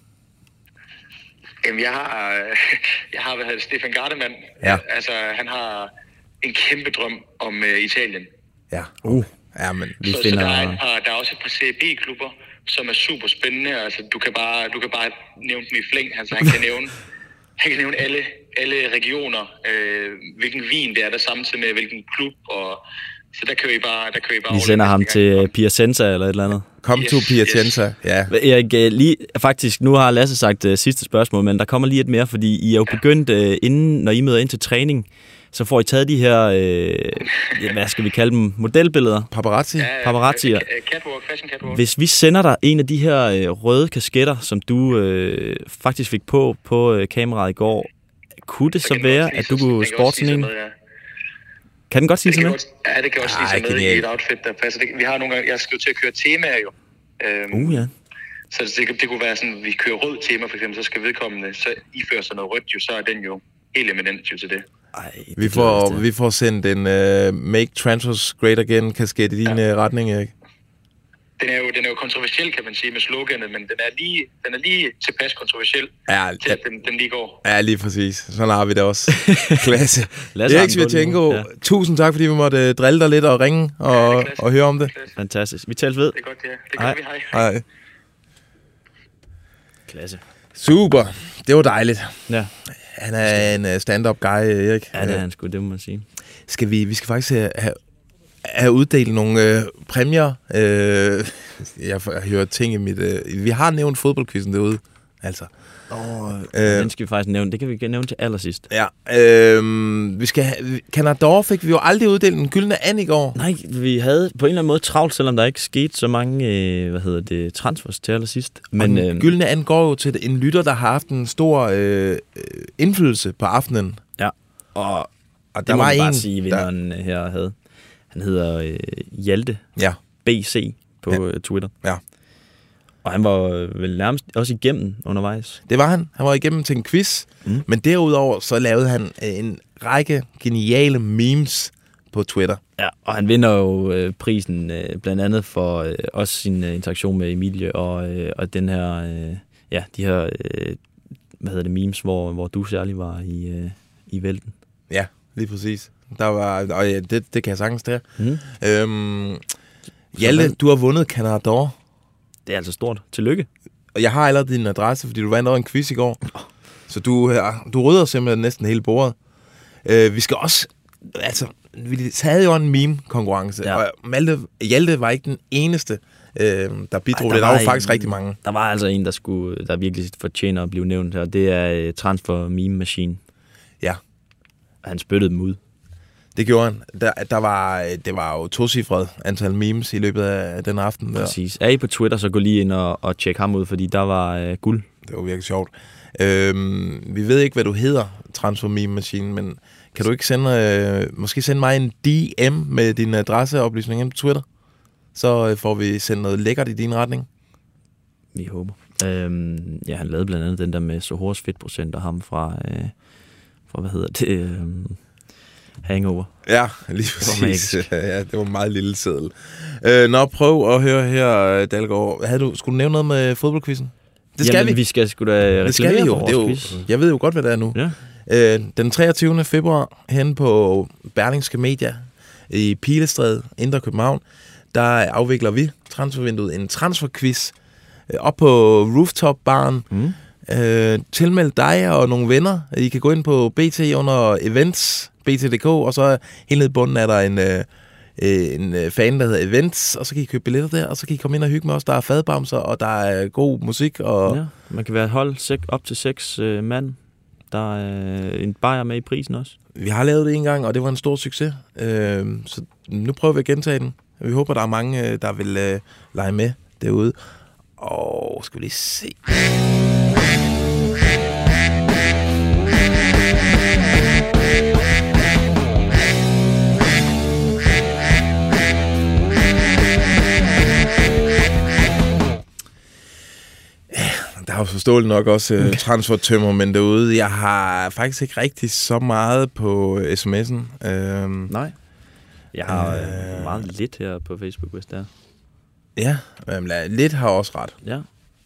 Jamen, jeg har været Stefan Gardemann. Ja. Altså, han har en kæmpe drøm om Italien. Ja. Ja, men så der er også et par CB-klubber, som er super spændende. Altså, du kan bare nævne dem i flæng. Altså, han kan nævne alle regioner, hvilken vin det er, der samtidig med hvilken klub, og så der kører I bare Vi sender ham til Piacenza eller et eller andet. Kom to Piacenza, ja. Erik, lige faktisk, nu har Lasse sagt sidste spørgsmål, men der kommer lige et mere, fordi I er jo begyndt, når I møder ind til træning, så får I taget de her, hvad skal vi kalde dem, modelbilleder? Paparazzi. Catwalk, fashion catwalk. Hvis vi sender dig en af de her røde kasketter, som du faktisk fik på kameraet i går, kunne det så være, at du kunne sporte sådan en? Kan den godt sige sig med? Ja, det kan også sige sig med i et outfit, der passer. Vi har nogle gange, jeg skal jo til at køre temaer jo. Ja. Så det kunne være sådan, vi kører rød tema for eksempel, så skal vedkommende, så ifører sig noget rødt jo, så er den jo helt eminent jo til det. Vi får sendt en Make Transfers Great Again kasket i din retning, Erik. Den er jo kontroversiel, kan man sige, med sloganet, men den er lige tilpas kontroversiel, til at den lige går. Ja, lige præcis. Sådan har vi det også. Klasse. Erik Svirchenko, tusind tak, fordi vi måtte drille dig lidt og ringe og høre om det. Fantastisk. Vi tales ved. Det er godt, det her. Det gør vi. Hej. Klasse. Super. Det var dejligt. Ja. Han er en stand-up guy, Erik. Ja, det er han sgu, det må man sige. Vi skal faktisk have uddelt nogle præmier. Jeg har hørt ting i mit... vi har nævnt fodboldquizzen derude, altså. Den skal vi faktisk nævne. Det kan vi nævne til allersidst. Ja. Vi skal Canador fik vi jo aldrig uddelt en gyldne and i går. Nej, vi havde på en eller anden måde travlt, selvom der ikke skete så mange transfers til allersidst. Men gyldne and går jo til en lytter, der har haft en stor indflydelse på aftenen. Ja. Og der var en, bare sige, vinderen her havde. Han hedder Hjalte BC på Twitter. Ja. Og han var vel nærmest også igennem undervejs. Det var han. Han var igennem til en quiz. Men derudover så lavede han en række geniale memes på Twitter. Ja, og han vinder jo prisen blandt andet for også sin interaktion med Emilie og den her, de her, memes, hvor du særlig var i vælten. Ja, lige præcis. Der var, og det kan jeg sagtens der. Hjalte, du har vundet Canador. Det er altså stort. Tillykke. Og jeg har allerede din adresse, fordi du vandt over en quiz i går. Så du rydder simpelthen næsten hele bordet. Vi skal også... Altså, vi havde jo en meme-konkurrence, og Hjalte var ikke den eneste, der bidrog. Der var faktisk rigtig mange. Der var altså en, der virkelig fortjener at blive nævnt her. Det er Transfer Meme Machine. Ja. Han spyttede dem ud. Det gjorde han. Det var jo tocifret antal memes i løbet af den aften. Præcis. Er I på Twitter, så gå lige ind og tjek ham ud, fordi der var guld. Det var virkelig sjovt. Vi ved ikke, hvad du hedder, Transfer Meme Machine, men kan du ikke måske sende mig en DM med din adresseoplysning ind på Twitter? Så får vi sendt noget lækkert i din retning. Vi håber. Han lavede blandt andet den der med Sohors fedtprocent og ham fra hvad hedder det... Hangover. Ja, lige præcis. Ja, det var en meget lille seddel. Prøv at høre her, Dalgaard. Skulle du nævne noget med fodboldquizzen? Det skal vi. Vi skal sgu da reklamere for vores quiz. Jeg ved jo godt, hvad det er nu. Den 23. februar hen på Berlingske Media i Pilestræde, Indre København, der afvikler vi transfervinduet en transferquiz op på Rooftop-baren. Tilmeld dig og nogle venner. I kan gå ind på BT under events, bt.dk, og så helt nede i bunden er der en fan, der hedder Events, og så kan I købe billetter der, og så kan I komme ind og hygge med os. Der er fadbamser, og der er god musik. Og ja, man kan være et hold op til 6 mand. Der er en bajer med i prisen også. Vi har lavet det en gang, og det var en stor succes. Så nu prøver vi at gentage den. Vi håber, der er mange, der vil lege med derude. Og skal vi lige se... Der er jo forståeligt nok også transfertømmermænd derude. Jeg har faktisk ikke rigtig så meget på sms'en. Nej. Jeg har meget lidt her på Facebook, hvis det er. Ja, lidt har også ret. Ja.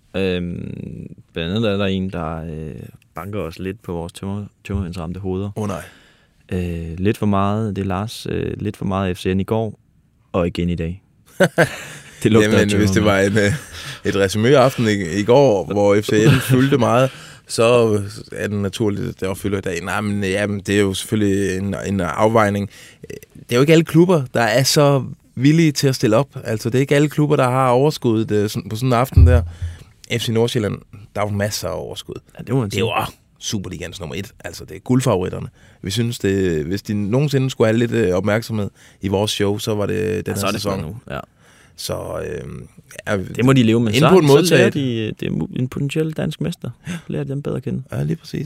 Blandt andet er der en, der banker os lidt på vores tømmermændsramte hoveder. Nej. Lidt for meget, det er Lars, lidt for meget FCN i går, og igen i dag. Det jamen, hvis det var et resumé-aften i går, hvor FCN fyldte meget, så er det naturligt, at det fylder i dag. Nej, men jamen, det er jo selvfølgelig en afvejning. Det er jo ikke alle klubber, der er så villige til at stille op. Altså, det er ikke alle klubber, der har overskud på sådan en aften der. FC Nordsjælland, der er jo masser af overskud. Ja, det er jo Superligans nummer 1. Altså, det er guldfavoritterne. Vi synes, hvis de nogensinde skulle have lidt opmærksomhed i vores show, så var det den her sæson. Nu. Ja. Så det må de leve med. Så lærer de en potentiel dansk mester. Lærer dem bedre at kende. Ja, lige præcis.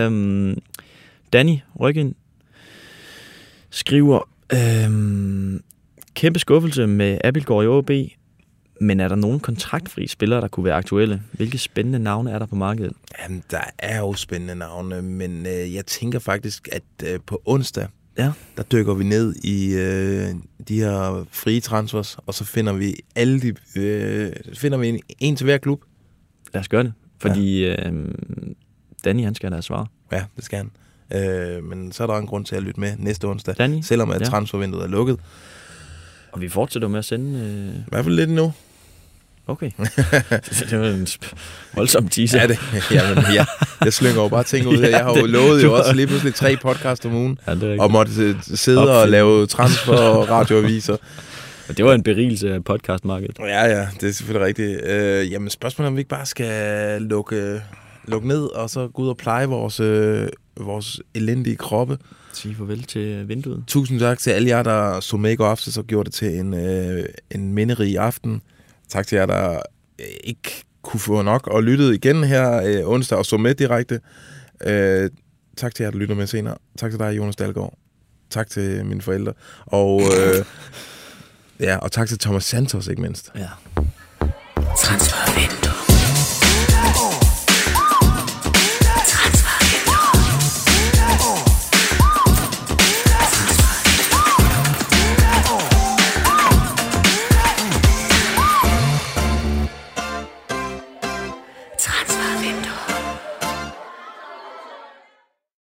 Danny Ryggen skriver, kæmpe skuffelse med Abildgaard i OB, men er der nogen kontraktfri spillere, der kunne være aktuelle? Hvilke spændende navne er der på markedet? Jamen, der er jo spændende navne, men jeg tænker faktisk, at på onsdag, der dykker vi ned i de her frie transfers, og så finder vi finder vi en til hver klub. Lad os gøre det, fordi Danny, han skal da svar. Ja, det skal han. Men så er der en grund til at lytte med næste onsdag, Danny, selvom at transfervinduet er lukket. Og vi fortsætter med at sende... I hvert fald lidt nu. Okay. Det var en voldsom teaser. Ja, jamen, jeg slynger jo bare ting ud her. Jeg har jo lovet jo også lige pludselig 3 podcast om ugen, og måtte sidde og lave transfer og radioaviser. Og det var en berigelse af podcastmarkedet. Ja, det er selvfølgelig rigtigt. Jamen, spørgsmålet om vi ikke bare skal lukke ned, og så gå ud og pleje vores elendige kroppe. Sige farvel til vinduet. Tusind tak til alle jer, der så med i går aftes og gjorde det til en minderig aften. Tak til jer, der ikke kunne få nok og lyttede igen her onsdag og så med direkte. Tak til jer, der lytter med senere. Tak til dig, Jonas Dahlgaard. Tak til mine forældre. Og, og tak til Thomas Santos, ikke mindst. Ja. Transfervindue. Transfervindue.